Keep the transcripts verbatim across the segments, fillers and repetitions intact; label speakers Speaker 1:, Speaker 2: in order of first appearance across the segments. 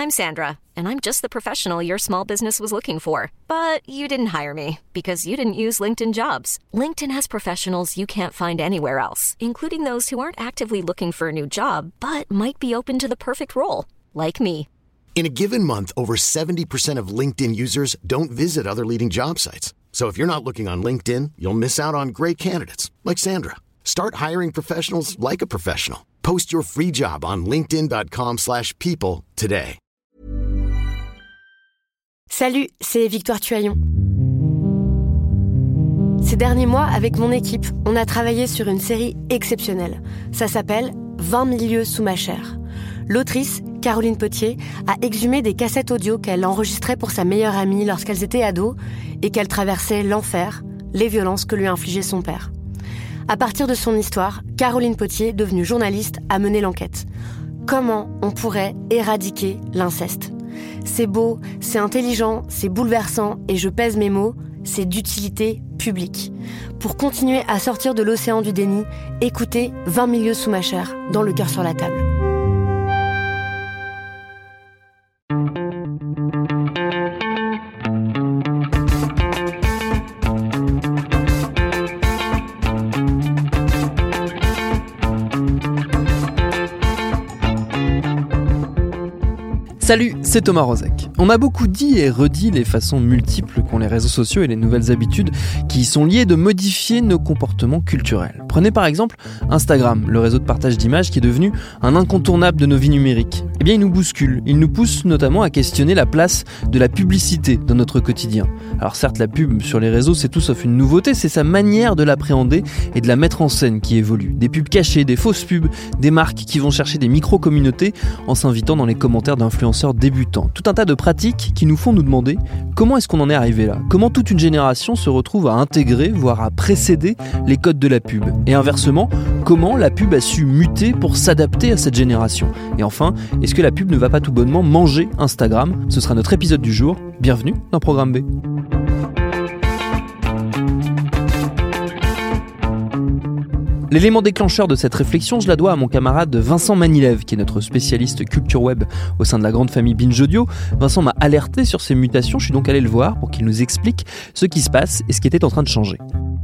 Speaker 1: I'm Sandra, and I'm just the professional your small business was looking for. But you didn't hire me because you didn't use LinkedIn Jobs. LinkedIn has professionals you can't find anywhere else, including those who aren't actively looking for a new job, but might be open to the perfect role, like me.
Speaker 2: In a given month, over seventy percent of LinkedIn users don't visit other leading job sites. So if you're not looking on LinkedIn, you'll miss out on great candidates like Sandra. Start hiring professionals like a professional. Post your free job on linkedin.com slash people today.
Speaker 3: Salut, c'est Victoire Tuaillon. Ces derniers mois, avec mon équipe, on a travaillé sur une série exceptionnelle. Ça s'appelle « vingt mille lieues sous ma chair ». L'autrice, Caroline Potier, a exhumé des cassettes audio qu'elle enregistrait pour sa meilleure amie lorsqu'elles étaient ados et qu'elle traversait l'enfer, les violences que lui infligeait son père. À partir de son histoire, Caroline Potier, devenue journaliste, a mené l'enquête. Comment on pourrait éradiquer l'inceste ? C'est beau, c'est intelligent, c'est bouleversant et je pèse mes mots, c'est d'utilité publique. Pour continuer à sortir de l'océan du déni, écoutez vingt mille lieues sous ma chair, dans Le cœur sur la table.
Speaker 4: Salut, c'est Thomas Rozek. On a beaucoup dit et redit les façons multiples qu'ont les réseaux sociaux et les nouvelles habitudes qui y sont liées de modifier nos comportements culturels. Prenez par exemple Instagram, le réseau de partage d'images qui est devenu un incontournable de nos vies numériques. Eh bien, il nous bouscule. Il nous pousse notamment à questionner la place de la publicité dans notre quotidien. Alors certes, la pub sur les réseaux, c'est tout sauf une nouveauté, c'est sa manière de l'appréhender et de la mettre en scène qui évolue. Des pubs cachées, des fausses pubs, des marques qui vont chercher des micro-communautés en s'invitant dans les commentaires d'influenceurs débutants. Tout un tas de pratiques qui nous font nous demander comment est-ce qu'on en est arrivé là ? Comment toute une génération se retrouve à intégrer, voire à précéder les codes de la pub ? Et inversement, comment la pub a su muter pour s'adapter à cette génération ? Et enfin, est-ce que la pub ne va pas tout bonnement manger Instagram ? Ce sera notre épisode du jour. Bienvenue dans Programme B. L'élément déclencheur de cette réflexion, je la dois à mon camarade Vincent Manilev, qui est notre spécialiste culture web au sein de la grande famille Binge Audio. Vincent m'a alerté sur ces mutations, je suis donc allé le voir pour qu'il nous explique ce qui se passe et ce qui était en train de changer.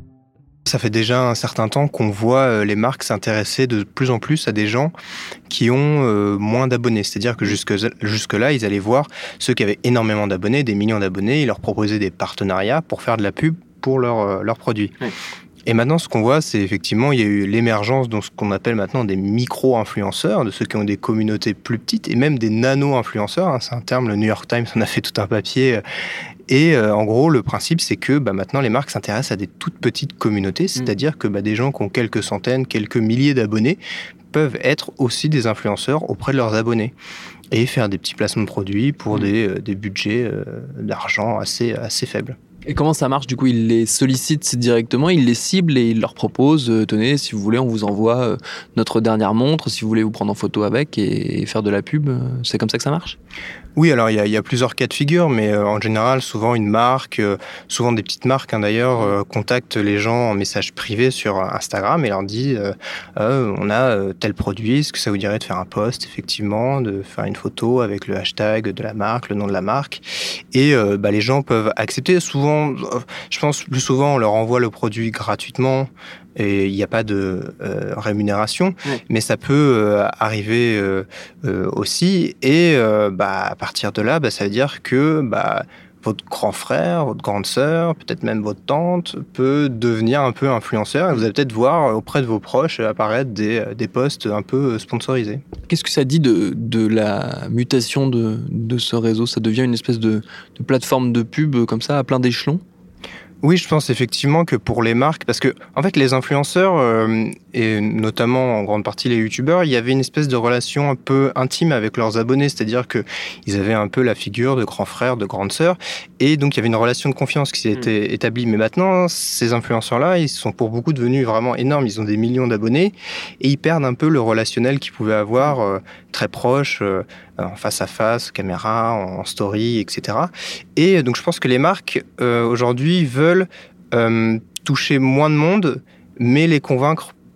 Speaker 5: Ça fait déjà un certain temps qu'on voit les marques s'intéresser de plus en plus à des gens qui ont euh, moins d'abonnés. C'est-à-dire que jusque, jusque-là, ils allaient voir ceux qui avaient énormément d'abonnés, des millions d'abonnés, ils leur proposaient des partenariats pour faire de la pub pour leurs leur produits. Oui. Et maintenant, ce qu'on voit, c'est effectivement, il y a eu l'émergence de ce qu'on appelle maintenant des micro-influenceurs, de ceux qui ont des communautés plus petites, et même des nano-influenceurs. Hein, c'est un terme, le New York Times en a fait tout un papier. Et euh, en gros, le principe, c'est que bah, maintenant, les marques s'intéressent à des toutes petites communautés, c'est-à-dire que bah, des gens qui ont quelques centaines, quelques milliers d'abonnés peuvent être aussi des influenceurs auprès de leurs abonnés et faire des petits placements de produits pour mmh. des, euh, des budgets euh, d'argent assez, assez faibles.
Speaker 4: Et comment ça marche ? Du coup, ils les sollicitent directement, ils les ciblent et ils leur proposent euh, « Tenez, si vous voulez, on vous envoie euh, notre dernière montre, si vous voulez vous prendre en photo avec et, et faire de la pub. » C'est comme ça que ça marche ?
Speaker 5: Oui, alors il y, y a plusieurs cas de figure, mais euh, en général, souvent une marque, euh, souvent des petites marques hein, d'ailleurs, euh, contactent les gens en message privé sur Instagram et leur dit euh, euh, on a euh, tel produit, est-ce que ça vous dirait de faire un post, effectivement, de faire une photo avec le hashtag de la marque, le nom de la marque, et euh, bah, les gens peuvent accepter. Souvent, je pense plus souvent, on leur envoie le produit gratuitement, et il n'y a pas de euh, rémunération, oui. mais ça peut euh, arriver euh, euh, aussi. Et euh, bah, à partir de là, bah, ça veut dire que bah, votre grand frère, votre grande sœur, peut-être même votre tante peut devenir un peu influenceur. Et vous allez peut-être voir auprès de vos proches apparaître des, des posts un peu sponsorisés.
Speaker 4: Qu'est-ce que ça dit de, de la mutation de, de ce réseau ? Ça devient une espèce de, de plateforme de pub comme ça, à plein d'échelons ?
Speaker 5: Oui, je pense effectivement que pour les marques, parce que en fait les influenceurs, euh, et notamment en grande partie les youtubeurs, il y avait une espèce de relation un peu intime avec leurs abonnés, c'est-à-dire que ils avaient un peu la figure de grand frère, de grande sœur, et donc il y avait une relation de confiance qui s'était mmh. établie. Mais maintenant, ces influenceurs-là, ils sont pour beaucoup devenus vraiment énormes, ils ont des millions d'abonnés, et ils perdent un peu le relationnel qu'ils pouvaient avoir euh, très proche, euh, en face à face, caméra, en story, et cetera. Et donc je pense que les marques euh, aujourd'hui veulent euh, toucher moins de monde, mais les convaincre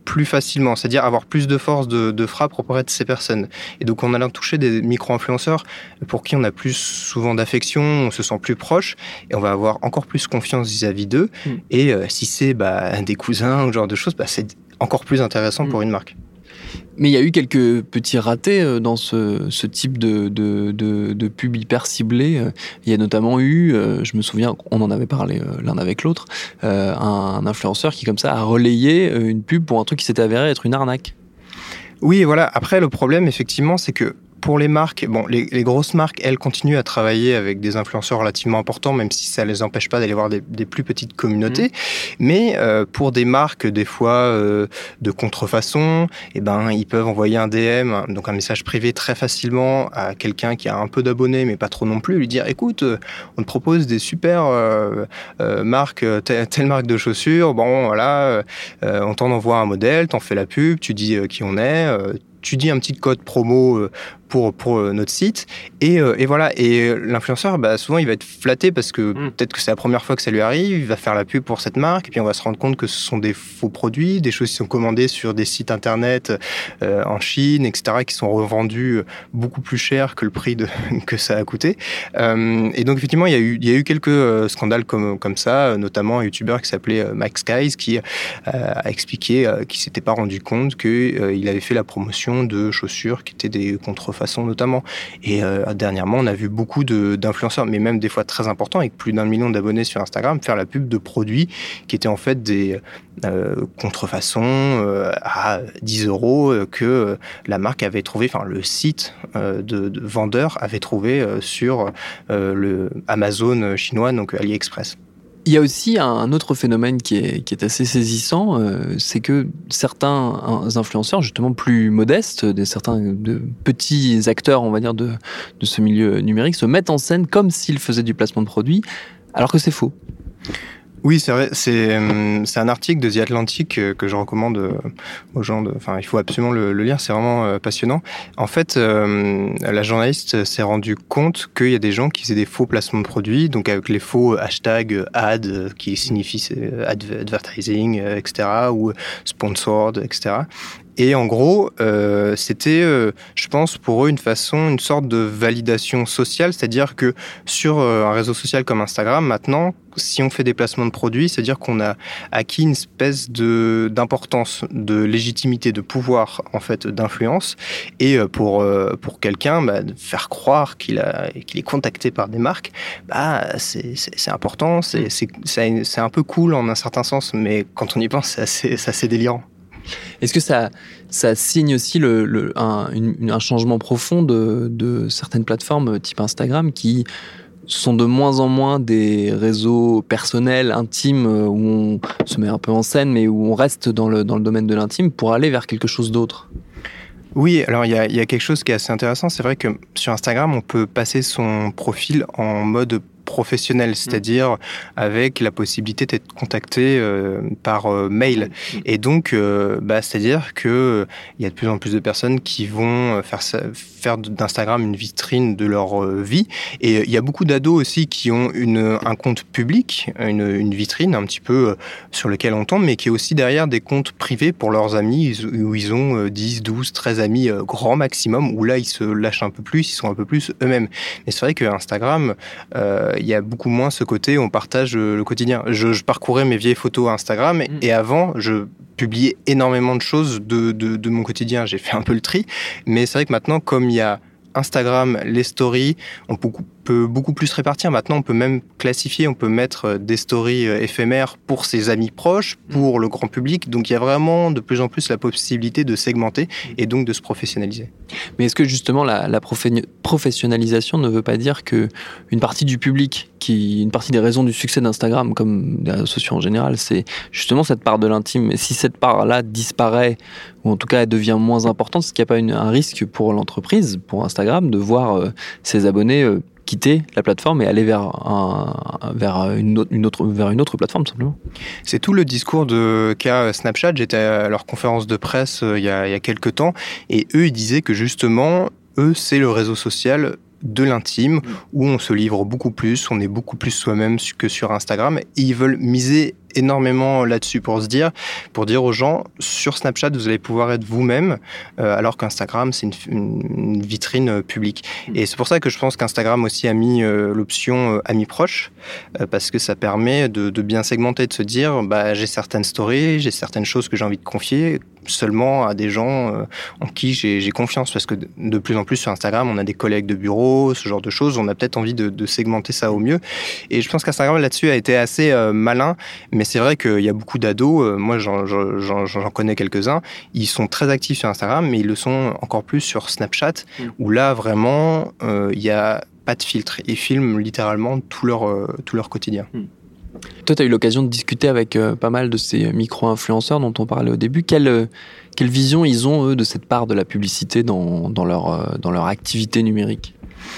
Speaker 5: plus facilement, c'est-à-dire avoir plus de force de, de frappe auprès de ces personnes. Et donc, on a touché des micro-influenceurs pour qui on a plus souvent d'affection, on se sent plus proche, et on va avoir encore plus confiance vis-à-vis d'eux. Mmh. Et euh, si c'est bah, des cousins ou ce genre de choses, bah, c'est encore plus intéressant mmh. pour une marque.
Speaker 4: Mais il y a eu quelques petits ratés dans ce, ce type de, de, de, de pub hyper ciblé. Il y a notamment eu, je me souviens, on en avait parlé l'un avec l'autre, un, un influenceur qui, comme ça, a relayé une pub pour un truc qui s'était avéré être une arnaque.
Speaker 5: Oui, voilà. Après, le problème, effectivement, c'est que pour les marques, bon, les, les grosses marques, elles continuent à travailler avec des influenceurs relativement importants, même si ça ne les empêche pas d'aller voir des, des plus petites communautés. Mmh. Mais euh, pour des marques, des fois, euh, de contrefaçon, eh ben, ils peuvent envoyer un D M, donc un message privé très facilement à quelqu'un qui a un peu d'abonnés, mais pas trop non plus, lui dire, écoute, on te propose des super euh, euh, marques, telle, telle marque de chaussures, bon, voilà, euh, on t'en envoie un modèle, t'en fais la pub, tu dis euh, qui on est, euh, tu dis un petit code promo euh, pour, pour euh, notre site, et, euh, et voilà. Et l'influenceur, bah, souvent, il va être flatté parce que mmh. peut-être que c'est la première fois que ça lui arrive, il va faire la pub pour cette marque, et puis on va se rendre compte que ce sont des faux produits, des choses qui sont commandées sur des sites internet euh, en Chine, et cetera, qui sont revendus beaucoup plus cher que le prix de, que ça a coûté. Euh, et donc, effectivement, il y a eu, il y a eu quelques euh, scandales comme, comme ça, notamment un youtubeur qui s'appelait euh, Max Skies, qui euh, a expliqué euh, qu'il ne s'était pas rendu compte qu'il euh, avait fait la promotion de chaussures qui étaient des contrefaçons notamment. Et euh, dernièrement, on a vu beaucoup de, d'influenceurs, mais même des fois très importants, avec plus d'un million d'abonnés sur Instagram, faire la pub de produits qui étaient en fait des euh, contrefaçons euh, à dix euros euh, que euh, la marque avait trouvé, enfin le site euh, de, de vendeur avait trouvé euh, sur euh, le Amazon chinois, donc AliExpress.
Speaker 4: Il y a aussi un autre phénomène qui est, qui est assez saisissant, euh, c'est que certains influenceurs, justement plus modestes, des, certains de petits acteurs, on va dire, de, de ce milieu numérique, se mettent en scène comme s'ils faisaient du placement de produits, alors que c'est faux.
Speaker 5: Oui, c'est vrai. C'est, c'est un article de The Atlantic que je recommande aux gens. De, enfin, il faut absolument le, le lire. C'est vraiment passionnant. En fait, euh, la journaliste s'est rendue compte qu'il y a des gens qui faisaient des faux placements de produits, donc avec les faux hashtags ad qui signifient advertising, et cetera, ou sponsored, et cetera. Et en gros, euh, c'était, euh, je pense, pour eux, une façon, une sorte de validation sociale, c'est-à-dire que sur euh, un réseau social comme Instagram, maintenant, si on fait des placements de produits, c'est-à-dire qu'on a acquis une espèce de, d'importance, de légitimité, de pouvoir, en fait, d'influence. Et euh, pour, euh, pour quelqu'un, bah, de faire croire qu'il, a, qu'il est contacté par des marques, bah, c'est, c'est, c'est important, c'est, c'est, c'est, c'est un peu cool en un certain sens, mais quand on y pense, c'est assez, c'est assez délirant.
Speaker 4: Est-ce que ça, ça signe aussi le, le, un, une, un changement profond de, de certaines plateformes type Instagram qui sont de moins en moins des réseaux personnels, intimes, où on se met un peu en scène, mais où on reste dans le, dans le domaine de l'intime pour aller vers quelque chose d'autre ?
Speaker 5: Oui, alors il y a, y a quelque chose qui est assez intéressant. C'est vrai que sur Instagram, on peut passer son profil en mode professionnel, c'est-à-dire avec la possibilité d'être contacté euh, par euh, mail. Et donc, euh, bah, c'est-à-dire qu'il euh, y a de plus en plus de personnes qui vont faire, ça, faire d'Instagram une vitrine de leur euh, vie. Et il y a beaucoup d'ados aussi qui ont une, un compte public, une, une vitrine un petit peu euh, sur lequel on tombe, mais qui est aussi derrière des comptes privés pour leurs amis, où ils ont euh, dix, douze, treize amis euh, grand maximum, où là, ils se lâchent un peu plus, ils sont un peu plus eux-mêmes. Mais c'est vrai que Instagram, euh, il y a beaucoup moins ce côté où on partage le quotidien. Je, je parcourais mes vieilles photos Instagram et, mmh. et avant, je publiais énormément de choses de, de, de mon quotidien. J'ai fait un peu le tri, mais c'est vrai que maintenant, comme il y a Instagram, les stories, on peut, peut beaucoup plus répartir. Maintenant, on peut même classifier, on peut mettre des stories éphémères pour ses amis proches, pour le grand public. Donc, il y a vraiment de plus en plus la possibilité de segmenter et donc de se professionnaliser.
Speaker 4: Mais est-ce que justement la, la profe- professionnalisation ne veut pas dire qu'une partie du public, qui, une partie des raisons du succès d'Instagram, comme des réseaux sociaux en général, c'est justement cette part de l'intime. Et si cette part-là disparaît, ou en tout cas elle devient moins importante, est-ce qu'il n'y a pas une, un risque pour l'entreprise, pour Instagram, de voir euh, ses abonnés euh, quitter la plateforme et aller vers, un, vers, une autre, une autre, vers une autre plateforme, simplement?
Speaker 5: C'est tout le discours de qu'a Snapchat. J'étais à leur conférence de presse euh, il y a, il y a quelques temps, et eux, ils disaient que justement, eux, c'est le réseau social de l'intime, où on se livre beaucoup plus, on est beaucoup plus soi-même que sur Instagram, et ils veulent miser énormément là-dessus pour se dire, pour dire aux gens, sur Snapchat, vous allez pouvoir être vous-même, euh, alors qu'Instagram, c'est une, une vitrine publique. Et c'est pour ça que je pense qu'Instagram aussi a mis euh, l'option euh, amis proches, euh, parce que ça permet de, de bien segmenter, de se dire, bah, j'ai certaines stories, j'ai certaines choses que j'ai envie de confier, seulement à des gens euh, en qui j'ai, j'ai confiance, parce que de plus en plus sur Instagram, on a des collègues de bureau, ce genre de choses, on a peut-être envie de, de segmenter ça au mieux. Et je pense qu'Instagram là-dessus a été assez euh, malin, mais c'est vrai qu'il y a beaucoup d'ados, euh, moi j'en, j'en, j'en connais quelques-uns, ils sont très actifs sur Instagram, mais ils le sont encore plus sur Snapchat, mmh. où là vraiment, euh, il n'y a pas de filtre. Ils filment littéralement tout leur, euh, tout leur quotidien. Mmh.
Speaker 4: Toi, tu as eu l'occasion de discuter avec euh, pas mal de ces micro-influenceurs dont on parlait au début. Quelle, euh, quelle vision ils ont, eux, de cette part de la publicité dans, dans, leur, euh, dans leur activité numérique ?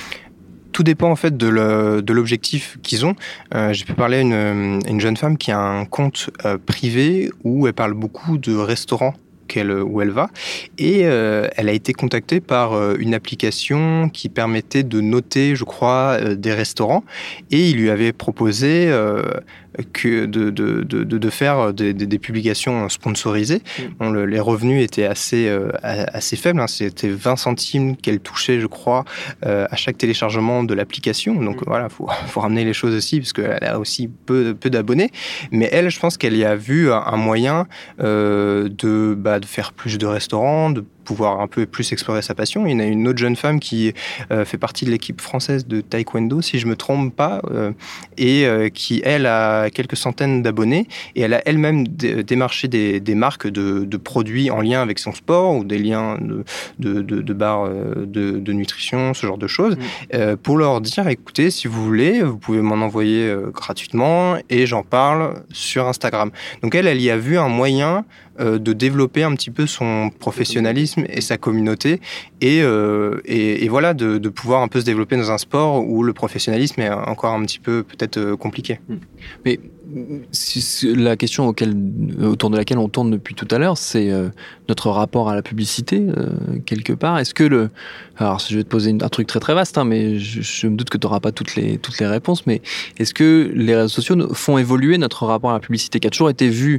Speaker 5: Tout dépend en fait de, le, de l'objectif qu'ils ont. Euh, j'ai pu parler à une, une jeune femme qui a un compte euh, privé où elle parle beaucoup de restaurants qu'elle, où elle va, et euh, elle a été contactée par euh, une application qui permettait de noter, je crois, euh, des restaurants, et il lui avait proposé euh, que de, de, de, de faire des, des, des publications sponsorisées. Mmh. Bon, le, les revenus étaient assez, euh, assez faibles, hein. C'était vingt centimes qu'elle touchait, je crois, euh, à chaque téléchargement de l'application. Donc mmh. voilà, il faut, faut ramener les choses aussi, parce qu'elle a aussi peu, peu d'abonnés. Mais elle, je pense qu'elle y a vu un moyen euh, de, bah, de faire plus de restaurants, de pouvoir un peu plus explorer sa passion. Il y en a une autre jeune femme qui euh, fait partie de l'équipe française de taekwondo, si je me trompe pas, euh, et euh, qui, elle, a quelques centaines d'abonnés, et elle a elle-même dé- démarché des, des marques de, de produits en lien avec son sport, ou des liens de, de, de, de barres de, de nutrition, ce genre de choses, mmh. euh, pour leur dire, écoutez, si vous voulez, vous pouvez m'en envoyer euh, gratuitement, et j'en parle sur Instagram. Donc elle, elle y a vu un moyen euh, de développer un petit peu son professionnalisme et sa communauté, et, euh, et, et voilà, de, de pouvoir un peu se développer dans un sport où le professionnalisme est encore un petit peu peut-être euh, compliqué.
Speaker 4: Mais la question auquel, autour de laquelle on tourne depuis tout à l'heure, c'est euh, notre rapport à la publicité, euh, quelque part. Est-ce que le... Alors, je vais te poser une, un truc très très vaste, hein, mais je, je me doute que tu n'auras pas toutes les, toutes les réponses, mais est-ce que les réseaux sociaux font évoluer notre rapport à la publicité, qui a toujours été vu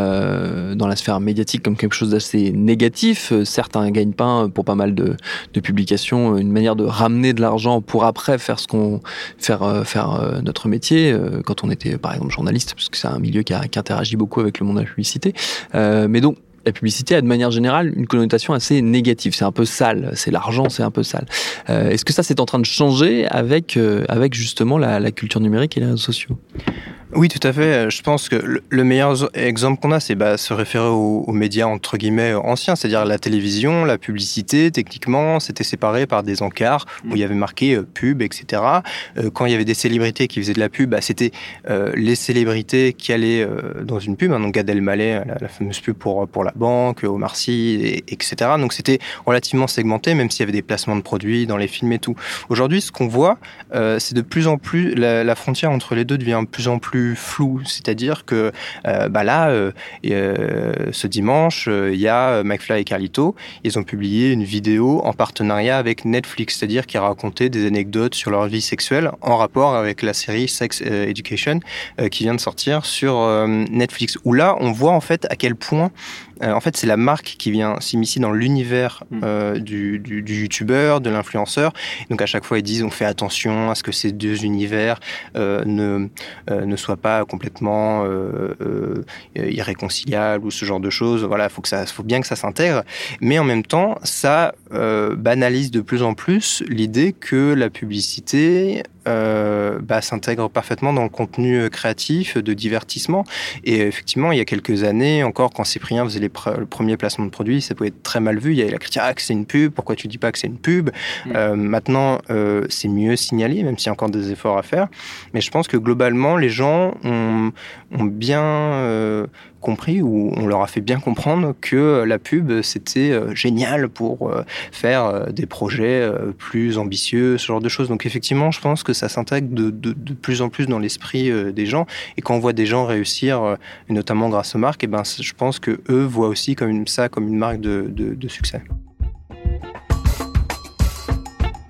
Speaker 4: euh, dans la sphère médiatique comme quelque chose d'assez négatif? Certes, un gagne-pain pour pas mal de, de publications, une manière de ramener de l'argent pour après faire, ce qu'on, faire, euh, faire euh, notre métier, euh, quand on était par exemple journaliste, parce que c'est un milieu qui, a, qui interagit beaucoup avec le monde de la publicité. Euh, mais donc, la publicité a de manière générale une connotation assez négative. C'est un peu sale, c'est l'argent, c'est un peu sale. Euh, est-ce que ça, c'est en train de changer avec, euh, avec justement la, la culture numérique et les réseaux sociaux ?
Speaker 5: Oui, tout à fait. Je pense que le meilleur exemple qu'on a, c'est bah, se référer aux, aux médias entre guillemets anciens, c'est-à-dire la télévision, la publicité. Techniquement, c'était séparé par des encarts où il y avait marqué euh, pub, et cetera. Euh, quand il y avait des célébrités qui faisaient de la pub, bah, c'était euh, les célébrités qui allaient euh, dans une pub. Hein, donc Gad Elmaleh, la, la fameuse pub pour pour la banque, Omar Sy, et, etc. Donc c'était relativement segmenté, même s'il y avait des placements de produits dans les films et tout. Aujourd'hui, ce qu'on voit, euh, c'est de plus en plus la, la frontière entre les deux devient de plus en plus flou, c'est-à-dire que euh, bah là, euh, euh, ce dimanche, il euh, y a McFly et Carlito, ils ont publié une vidéo en partenariat avec Netflix, c'est-à-dire qu'ils racontaient des anecdotes sur leur vie sexuelle en rapport avec la série Sex Education euh, qui vient de sortir sur euh, Netflix, où là, on voit en fait à quel point Euh, en fait, c'est la marque qui vient s'immiscer dans l'univers euh, du, du, du youtubeur, de l'influenceur. Donc, à chaque fois, ils disent on fait attention à ce que ces deux univers euh, ne, euh, ne soient pas complètement euh, euh, irréconciliables ou ce genre de choses. Voilà, il faut, que ça, faut bien que ça s'intègre. Mais en même temps, ça euh, banalise de plus en plus l'idée que la publicité euh, bah, s'intègre parfaitement dans le contenu créatif, de divertissement. Et effectivement, il y a quelques années, encore quand Cyprien faisait les pr- le premier placement de produit, ça pouvait être très mal vu. Il y avait la critique, ah, que c'est une pub, pourquoi tu dis pas que c'est une pub mmh. euh, Maintenant, euh, c'est mieux signalé, même s'il y a encore des efforts à faire. Mais je pense que globalement, les gens ont, ont bien euh, compris, ou on leur a fait bien comprendre que la pub, c'était euh, génial pour euh, faire euh, des projets euh, plus ambitieux, ce genre de choses. Donc effectivement, je pense que ça s'intègre de, de, de plus en plus dans l'esprit euh, des gens. Et quand on voit des gens réussir, euh, notamment grâce aux marques, et ben, je pense qu'eux voient aussi comme une, ça comme une marque de, de, de succès.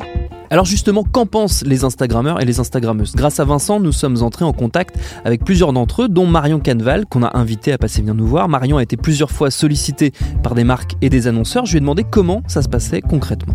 Speaker 4: Alors justement, qu'en pensent les Instagrammeurs et les Instagrammeuses ? Grâce à Vincent, nous sommes entrés en contact avec plusieurs d'entre eux, dont Marion Canneval, qu'on a invité à passer venir nous voir. Marion a été plusieurs fois sollicitée par des marques et des annonceurs. Je lui ai demandé comment ça se passait concrètement.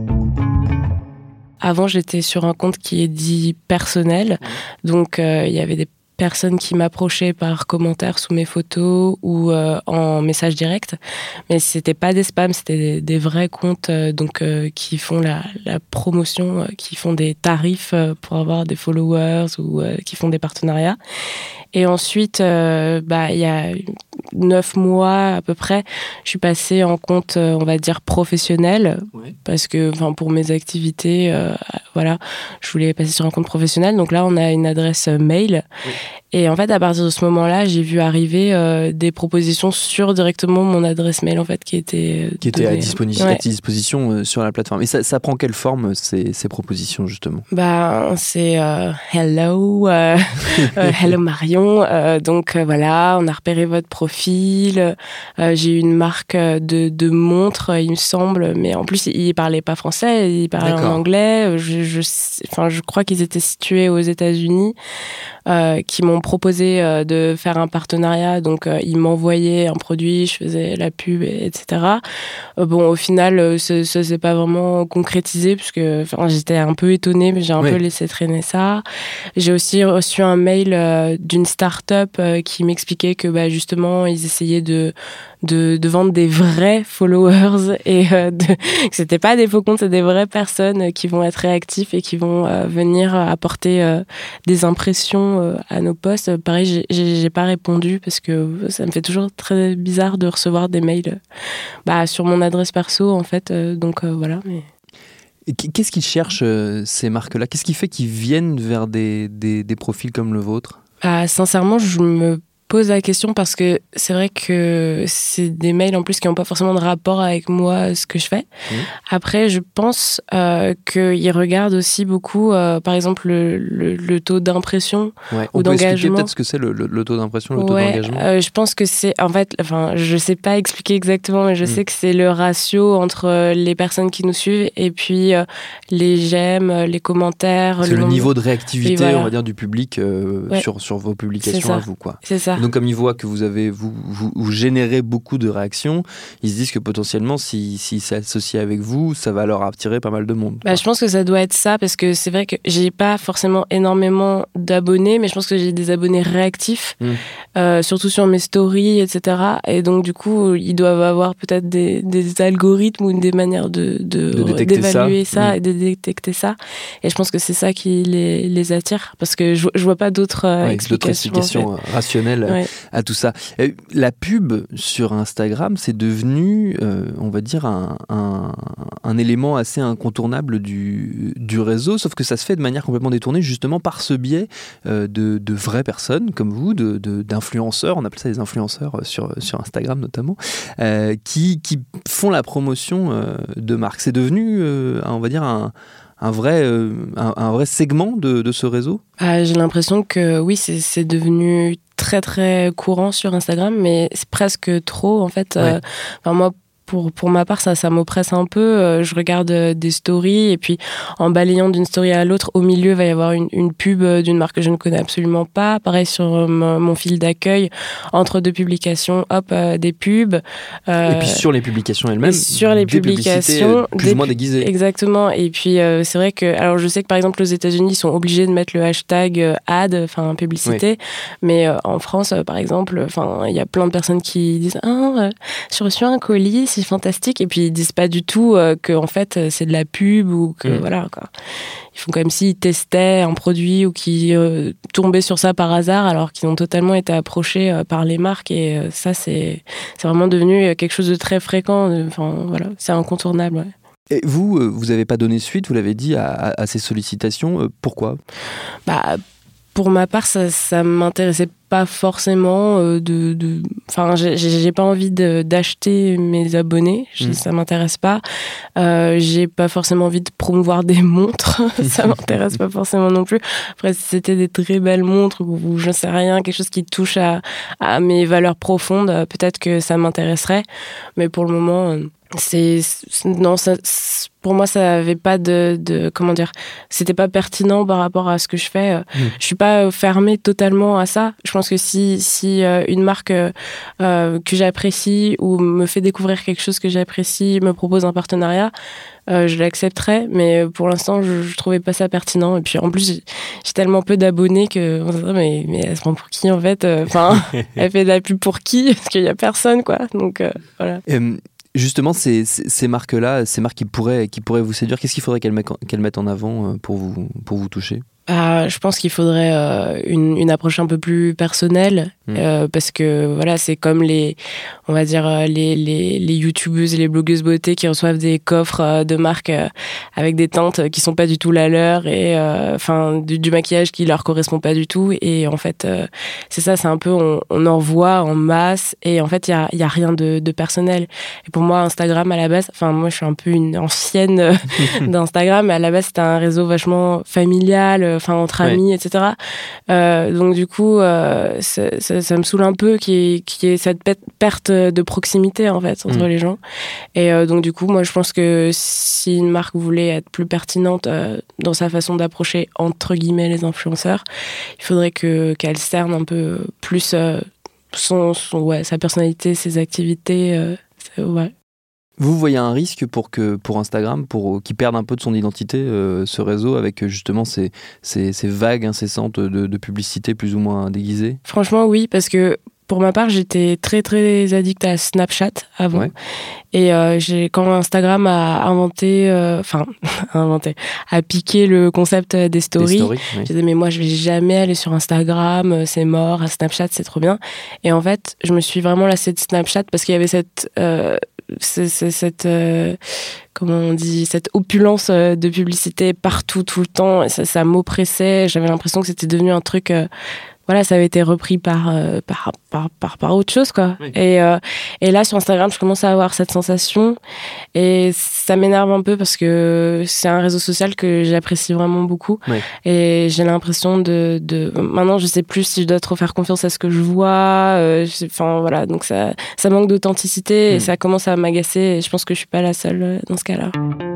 Speaker 6: Avant, j'étais sur un compte qui est dit personnel, donc euh, il y avait des personnes qui m'approchaient par commentaires sous mes photos ou euh, en message direct, mais c'était pas des spams, c'était des, des vrais comptes euh, donc euh, qui font la, la promotion, euh, qui font des tarifs euh, pour avoir des followers ou euh, qui font des partenariats. Et ensuite, euh, bah, il y a neuf mois à peu près, je suis passée en compte, euh, on va dire, professionnel, ouais. Parce que pour mes activités, euh, voilà, je voulais passer sur un compte professionnel. Donc là, on a une adresse mail. Oui. Et en fait, à partir de ce moment-là, j'ai vu arriver euh, des propositions sur directement mon adresse mail, en fait, qui était
Speaker 4: qui était à, disposi- ouais. à disposition euh, sur la plateforme. Et ça, ça prend quelle forme, ces, ces propositions, justement ?
Speaker 6: Bah, c'est euh, hello, euh, euh, hello Marion. Euh, donc euh, voilà, on a repéré votre profil. Euh, j'ai eu une marque de, de montre, il me semble, mais en plus, ils parlaient pas français, ils parlaient D'accord. en anglais. Je, je, enfin, je crois qu'ils étaient situés aux États-Unis. Euh, qui m'ont proposé euh, de faire un partenariat, donc euh, ils m'envoyaient un produit, je faisais la pub, et cetera. Euh, bon, au final, euh, ça, ça s'est pas vraiment concrétisé, puisque j'étais un peu étonnée, mais j'ai un oui. peu laissé traîner ça. J'ai aussi reçu un mail euh, d'une start-up euh, qui m'expliquait que bah, justement, ils essayaient de, de, de vendre des vrais followers, et euh, de, que c'était pas des faux comptes, c'est des vraies personnes qui vont être réactifs et qui vont euh, venir apporter euh, des impressions à nos posts. Pareil, j'ai, j'ai, j'ai pas répondu parce que ça me fait toujours très bizarre de recevoir des mails bah, sur mon adresse perso, en fait. Donc euh, voilà. Mais...
Speaker 4: Et qu'est-ce qu'ils cherchent, euh, ces marques-là ? Qu'est-ce qui fait qu'ils viennent vers des, des, des profils comme le vôtre ?
Speaker 6: Bah, sincèrement, je me pose la question parce que c'est vrai que c'est des mails en plus qui n'ont pas forcément de rapport avec moi, ce que je fais. Mmh. Après, je pense euh, qu'ils regardent aussi beaucoup, euh, par exemple, le, le, le taux d'impression
Speaker 4: ouais,
Speaker 6: ou
Speaker 4: on
Speaker 6: d'engagement.
Speaker 4: On peut expliquer peut-être ce que c'est le, le, le taux d'impression, le
Speaker 6: ouais,
Speaker 4: taux d'engagement
Speaker 6: euh, Je pense que c'est, en fait, enfin, je ne sais pas expliquer exactement, mais je mmh. sais que c'est le ratio entre les personnes qui nous suivent et puis euh, les j'aime, les commentaires.
Speaker 4: C'est le, le niveau de réactivité,
Speaker 6: voilà.
Speaker 4: on va dire, du public euh, ouais. sur, sur vos publications à vous, quoi.
Speaker 6: C'est ça.
Speaker 4: Donc comme ils voient que vous avez vous, vous, vous générez beaucoup de réactions, ils se disent que potentiellement si, si s'associent avec vous, ça va leur attirer pas mal de monde.
Speaker 6: Bah, je pense que ça doit être ça, parce que c'est vrai que j'ai pas forcément énormément d'abonnés, mais je pense que j'ai des abonnés réactifs, mmh. euh, surtout sur mes stories, et cetera. Et donc du coup, ils doivent avoir peut-être des, des algorithmes ou des manières de, de,
Speaker 4: de
Speaker 6: d'évaluer ça, ça
Speaker 4: mmh.
Speaker 6: et de détecter ça. Et je pense que c'est ça qui les, les attire, parce que je, je vois pas d'autres euh,
Speaker 4: ouais,
Speaker 6: explications.
Speaker 4: D'autres explications en fait. rationnelles. Ouais. À tout ça. La pub sur Instagram, c'est devenu, euh, on va dire, un, un, un élément assez incontournable du, du réseau, sauf que ça se fait de manière complètement détournée, justement par ce biais euh, de, de vraies personnes comme vous, de, de, d'influenceurs, on appelle ça des influenceurs sur, sur Instagram notamment, euh, qui, qui font la promotion euh, de marques. C'est devenu, euh, on va dire, un... Un vrai, euh, un, un vrai segment de, de ce réseau ?
Speaker 6: Ah, j'ai l'impression que oui, c'est, c'est devenu très très courant sur Instagram, mais c'est presque trop en fait. Ouais. Euh, enfin, moi, Pour, pour ma part, ça, ça m'oppresse un peu. Euh, je regarde euh, des stories et puis en balayant d'une story à l'autre, au milieu, il va y avoir une, une pub d'une marque que je ne connais absolument pas. Pareil sur euh, mon, mon fil d'accueil, entre deux publications, hop, euh, des pubs.
Speaker 4: Euh, et puis sur les publications elles-mêmes,
Speaker 6: sur les
Speaker 4: des publications plus
Speaker 6: des,
Speaker 4: ou moins déguisées.
Speaker 6: Exactement. Et puis euh, c'est vrai que, alors je sais que par exemple aux États-Unis, ils sont obligés de mettre le hashtag euh, ad, enfin publicité. Oui. Mais euh, en France, euh, par exemple, enfin il y a plein de personnes qui disent ah, euh, j'ai reçu un colis. C'est fantastique, et puis ils disent pas du tout euh, que en fait c'est de la pub ou que mmh. voilà quoi. Ils font comme s'ils testaient un produit ou qu'ils euh, tombaient sur ça par hasard, alors qu'ils ont totalement été approchés euh, par les marques, et euh, ça c'est c'est vraiment devenu quelque chose de très fréquent. Enfin voilà, c'est incontournable. Ouais.
Speaker 4: Et vous, euh, vous avez pas donné suite, vous l'avez dit, à, à, à ces sollicitations. Euh, pourquoi ?
Speaker 6: Bah pour ma part, ça ça m'intéressait pas forcément euh, de, de enfin j'ai, j'ai pas envie de, d'acheter mes abonnés, mmh. ça m'intéresse pas. Euh, j'ai pas forcément envie de promouvoir des montres, ça m'intéresse pas forcément non plus. Après si c'était des très belles montres ou, ou je sais rien, quelque chose qui touche à, à mes valeurs profondes, peut-être que ça m'intéresserait, mais pour le moment euh, c'est, c'est non ça c'est, pour moi ça avait pas de, de comment dire, c'était pas pertinent par rapport à ce que je fais. Mmh. Je suis pas fermée totalement à ça. Je pense que si si euh, une marque euh, que j'apprécie ou me fait découvrir quelque chose que j'apprécie me propose un partenariat, euh, je l'accepterais, mais pour l'instant je, je trouvais pas ça pertinent. Et puis en plus j'ai, j'ai tellement peu d'abonnés que on se dit, mais mais elle se prend pour qui en fait, enfin euh, elle fait de la pub pour qui, parce qu'il y a personne quoi. Donc euh, voilà.
Speaker 4: Um... Justement, ces, ces, ces marques-là, ces marques qui pourraient, qui pourraient vous séduire, qu'est-ce qu'il faudrait qu'elles, qu'elles mettent en avant pour vous, pour vous toucher ?
Speaker 6: Ah, je pense qu'il faudrait euh, une, une approche un peu plus personnelle, mmh. euh, parce que voilà, c'est comme les, on va dire les les, les youtubeuses et les blogueuses beauté qui reçoivent des coffres euh, de marques euh, avec des teintes qui sont pas du tout la leur et enfin euh, du, du maquillage qui leur correspond pas du tout. Et en fait, euh, c'est ça, c'est un peu on, on en voit en masse et en fait il y a il y a rien de, de personnel. Et pour moi, Instagram à la base, enfin moi je suis un peu une ancienne d'Instagram, mais à la base c'était un réseau vachement familial. Enfin entre amis, ouais. et cetera. Euh, donc du coup, euh, ça, ça, ça me saoule un peu qu'il y ait, qu'il y ait cette perte de proximité en fait entre mmh. les gens. Et euh, donc du coup, moi je pense que si une marque voulait être plus pertinente euh, dans sa façon d'approcher entre guillemets les influenceurs, il faudrait que qu'elle cerne un peu plus euh, son, son ouais sa personnalité, ses activités. Euh, ouais.
Speaker 4: Vous voyez un risque pour que pour Instagram, pour qu'il perde un peu de son identité, euh, ce réseau, avec justement ces, ces, ces vagues incessantes de, de publicité plus ou moins déguisées ?
Speaker 6: Franchement, oui, parce que pour ma part, j'étais très très addicte à Snapchat avant. Ouais. Et euh, j'ai, quand Instagram a inventé, enfin euh, inventé, a piqué le concept des stories, des stories oui. je disais mais moi je vais jamais aller sur Instagram, c'est mort. À Snapchat c'est trop bien. Et en fait, je me suis vraiment lassée de Snapchat parce qu'il y avait cette euh, C'est, c'est cette euh, comment on dit cette opulence euh, de publicité partout tout le temps et ça, ça m'oppressait. J'avais l'impression que c'était devenu un truc euh, voilà, ça avait été repris par euh, par, par par par autre chose quoi. Oui. Et euh, et là sur Instagram, je commence à avoir cette sensation et ça m'énerve un peu parce que c'est un réseau social que j'apprécie vraiment beaucoup. Oui. Et j'ai l'impression de de maintenant je sais plus si je dois trop faire confiance à ce que je vois, euh, enfin voilà, donc ça ça manque d'authenticité mmh. et ça commence à m'agacer et je pense que je suis pas la seule dans ce cas-là.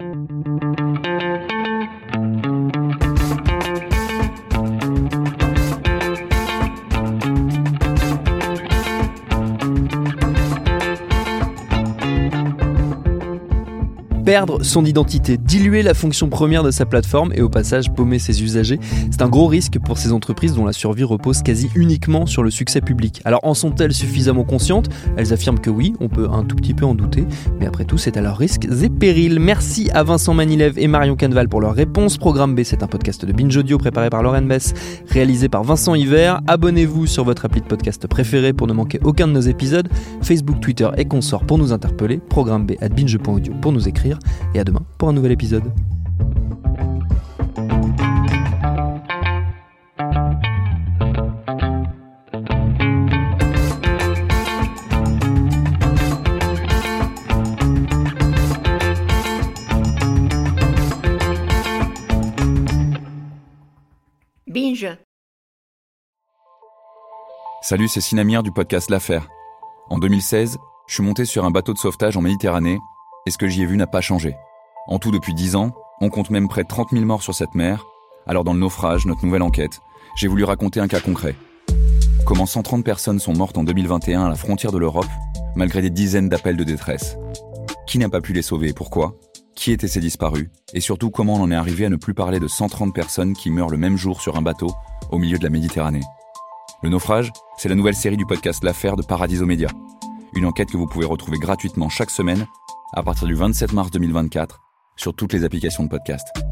Speaker 4: Perdre son identité, diluer la fonction première de sa plateforme et au passage paumer ses usagers, c'est un gros risque pour ces entreprises dont la survie repose quasi uniquement sur le succès public. Alors en sont-elles suffisamment conscientes ? Elles affirment que oui, on peut un tout petit peu en douter, mais après tout c'est à leurs risques et périls. Merci à Vincent Manilev et Marion Canneval pour leurs réponses. Programme B, c'est un podcast de Binge Audio préparé par Lauren Bess, réalisé par Vincent Hiver. Abonnez-vous sur votre appli de podcast préféré pour ne manquer aucun de nos épisodes. Facebook, Twitter et consorts pour nous interpeller. Programme B at binge point audio pour nous écrire. Et à demain pour un nouvel épisode.
Speaker 7: Binge.
Speaker 8: Salut, c'est Sinamir du podcast L'Affaire. En deux mille seize, je suis monté sur un bateau de sauvetage en Méditerranée et ce que j'y ai vu n'a pas changé. En tout, depuis dix ans, on compte même près de trente mille morts sur cette mer. Alors dans le naufrage, notre nouvelle enquête, j'ai voulu raconter un cas concret. Comment cent trente personnes sont mortes en deux mille vingt et un à la frontière de l'Europe, malgré des dizaines d'appels de détresse. Qui n'a pas pu les sauver et pourquoi ? Qui étaient ces disparus ? Et surtout, comment on en est arrivé à ne plus parler de cent trente personnes qui meurent le même jour sur un bateau au milieu de la Méditerranée ? Le naufrage, c'est la nouvelle série du podcast L'Affaire de Paradiso Média. Une enquête que vous pouvez retrouver gratuitement chaque semaine à partir du vingt-sept mars deux mille vingt-quatre sur toutes les applications de podcast.